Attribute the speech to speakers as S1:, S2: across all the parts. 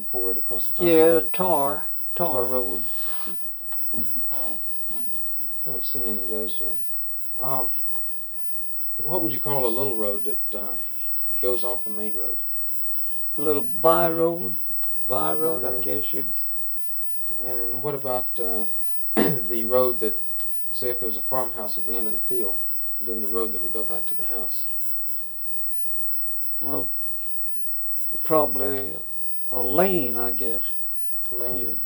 S1: poured across the top
S2: Yeah,
S1: of it?
S2: tar
S1: Tar.
S2: road.
S1: I haven't seen any of those yet. What would you call a little road that goes off the main road?
S2: A little by road, I
S1: Road.
S2: guess you'd.
S1: And what about the road that, say, if there was a farmhouse at the end of the field, then the road that would go back to the house?
S2: Well, probably a lane, I guess.
S1: A lane.
S2: You'd,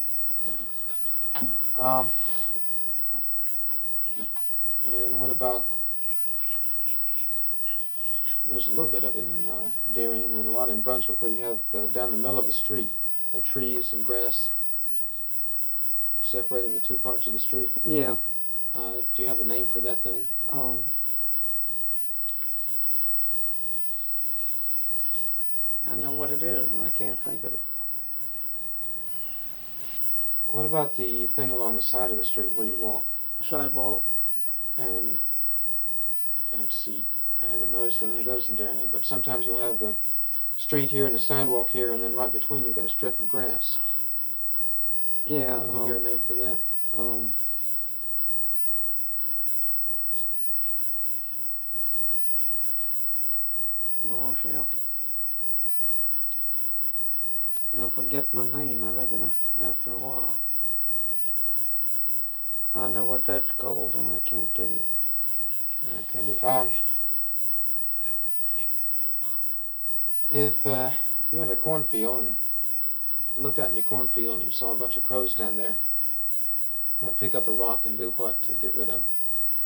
S1: And what about? There's a little bit of it in Darien and a lot in Brunswick, where you have down the middle of the street, trees and grass separating the two parts of the street.
S2: yeah.
S1: Do you have a name for that thing?
S2: I know what it is, and I can't think of it.
S1: What about the thing along the side of the street where you walk?
S2: Sidewalk.
S1: And let's see, I haven't noticed any of those in Darien, but sometimes you'll have the street here and the sidewalk here, and then right between you've got a strip of grass.
S2: Yeah.
S1: Do you hear a name for that?
S2: Oh, hell. I'll forget my name, I reckon, after a while. I know what that's called, and I can't tell you.
S1: Okay. If you had a cornfield and looked out in your cornfield and you saw a bunch of crows down there, you might pick up a rock and do what to get rid of them?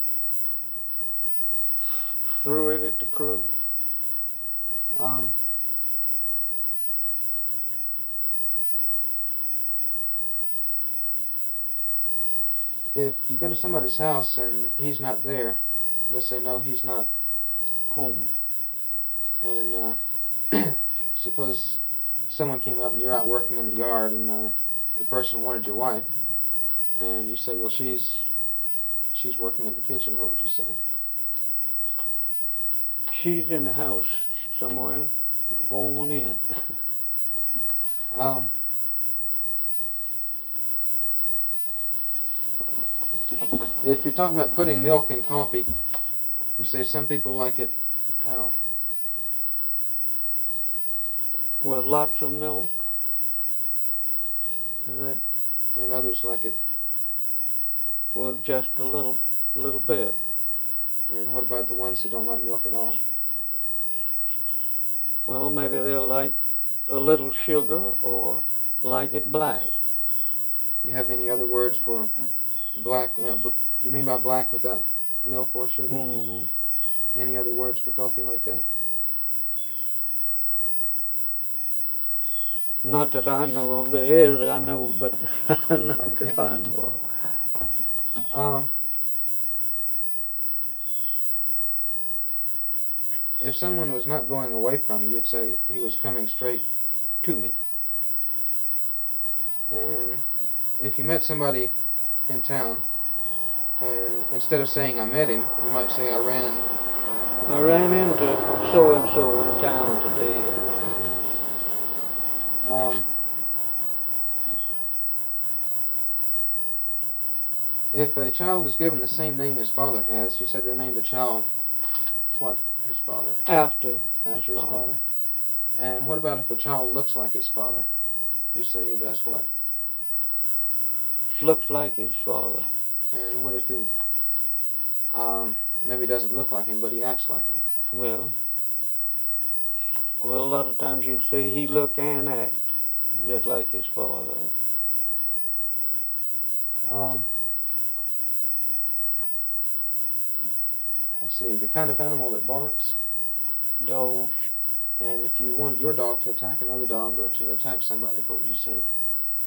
S2: Threw it at the crow.
S1: If you go to somebody's house and he's not there, let's say no, he's not
S2: Home.
S1: and suppose someone came up and you're out working in the yard and the person wanted your wife, and you said, well, she's working in the kitchen, what would you say?
S2: She's in the house somewhere. Go on in.
S1: If you're talking about putting milk in coffee, you say some people like it how?
S2: With lots of milk. Is that
S1: And others like it.
S2: with just a little bit?
S1: And what about the ones that don't like milk at all?
S2: Well, maybe they'll like a little sugar or like it black.
S1: You have any other words for black? You mean by black without milk or sugar?
S2: Mm-hmm.
S1: Any other words for coffee like that?
S2: Not that I know of. There is, I know, but not that I know of.
S1: If someone was not going away from you, you'd say he was coming straight
S2: To me.
S1: And if you met somebody in town, and instead of saying I met him, you might say I ran
S2: into so-and-so in town today.
S1: If a child was given the same name his father has, you said they named the child what? His father?
S2: After
S1: After his father. And what about if a child looks like his father? You say he does what?
S2: Looks like his father.
S1: And what if he maybe doesn't look like him, but he acts like him?
S2: Well, a lot of times you'd say he look and act just like his father.
S1: Let's see, the kind of animal that barks.
S2: Dog.
S1: And if you wanted your dog to attack another dog or to attack somebody, what would you say?